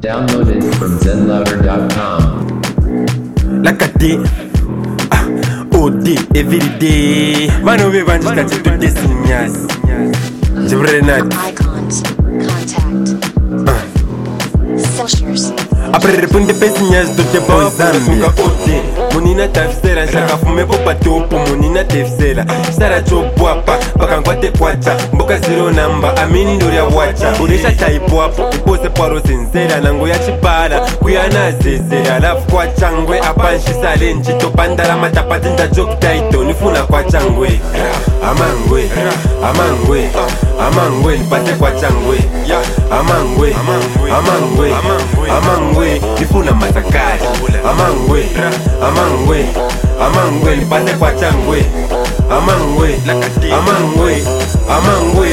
Downloaded from zenlouder.com. Like a day, all day, every day. Man, we want to touch to this signals. Icons, contact, socials. Après répondre des signals de tes boys Zambia. Monina tafsela shaka fume popa topo monina tafsela sara chopwapa pakankwate kwacha mboka zero number amini ndori ya wacha urisha type wapo ipose paro sincera nango ya chipala kuyana zezera alafu kwa changwe apanshi salenchi topandala matapati nda joke title nifuna kwa changwe amangwe amangwe amangwe nipate kwa changwe amangwe amangwe amangwe nifuna masakari amangwe amangwe amangwe nipate kwa changwe amangwe amangwe amangwe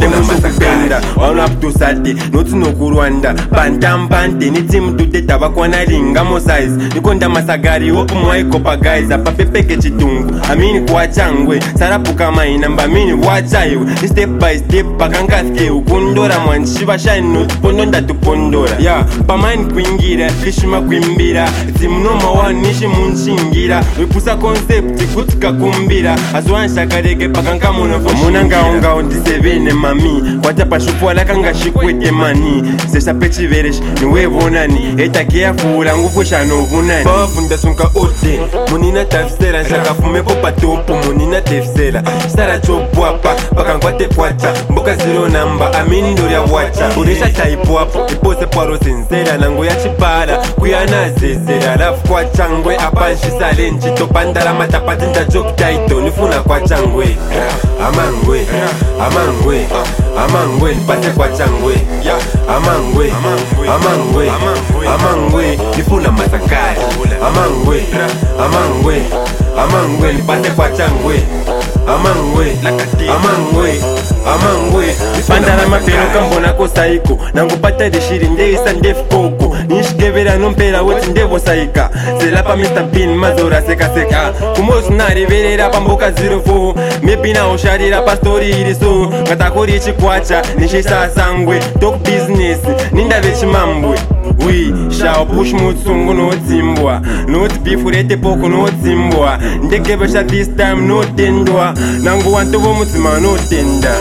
nifuna wana apto sati noti no kurwanda bantampante ni team tute tabakwana linga mo size nikonda masagari opu mwaikopa guys apapepeke chitungu amini kwa changwe sarapuka mainamba amini wachaiwe step by step pakangaske ukundora mwanshiva shine not pondonda tupondora ya pamani kuingira kishima kwimbira timunoma wanishi munshingira wipusa concept kutika kumbira azwanshakarege pakankamunofo munangaongao ndisevene mami kwatapa shupwala kanga shikwete mani seshape chivereshi niwevonani etakeafula ngufushanovunani bavunda sunka ote munina tafsela nshakafumepo patopo munina tefsela sara chopwapa pakankwate kwacha mboka zero number amini ndori ya wacha urisha type wapo ipose paro sincera nango ya chipala kuyana zezera alafu kwa changwe apanshi salenchi topandala matapati nda joke title nifuna kwa changwe amangwe amangwe amangwe nipate kwa changwe amangwe amangwe amangwe nifuna masakari amangwe amangwe amangwe nipate kwa changwe amangwe amangwe amangwe pandala mapeno kambona kosaiko nangupata deshiri ndeisa ndefukoko nishikevera nompera woti ndevosaika zelapa Mr. Bean mazora sekaseka kumosi nareverera pamboka 04 mepi naosharira pastori iriso ngatakori chikwacha nishisasangwe talk business nindave chimambwe we shall push mutsungu notsimbwa not bifurete poko notsimbwa ndekevesha this time notendwa nangu wantovo mutsima notenda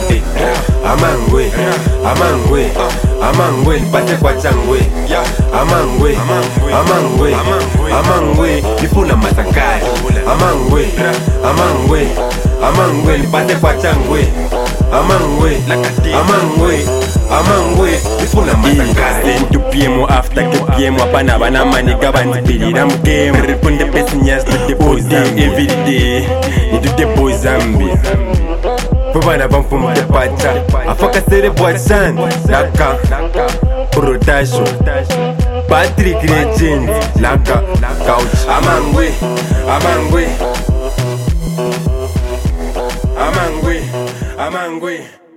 amangwe amangwe amangwe nipate kwa changwe amangwe amangwe amangwe nifuna masakari amangwe amangwe amangwe nipate kwa changwe amangwe amangwe amangwe nifuna masakari sentu piemo after ke piemo apana bana maniga bandipirira mugame reponde pesinyas to the boys every day ni to the boys Zambia Pabana bamfum de pacha afaka sere boissan laka protasho Patrick Legend laka couch amangwe amangwe amangwe amangwe